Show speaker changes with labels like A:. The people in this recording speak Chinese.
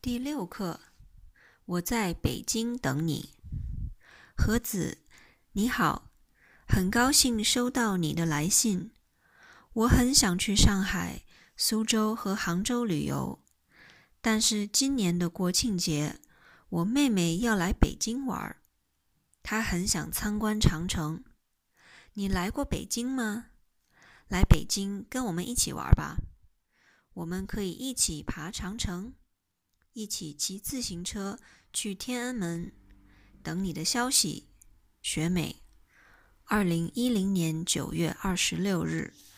A: 第6课，我在北京等你。何子，你好，很高兴收到你的来信。我很想去上海、苏州和杭州旅游，但是今年的国庆节，我妹妹要来北京玩，她很想参观长城。你来过北京吗？来北京跟我们一起玩吧。我们可以一起爬长城，一起骑自行车去天安门。等你的消息，学美。2010年9月26日。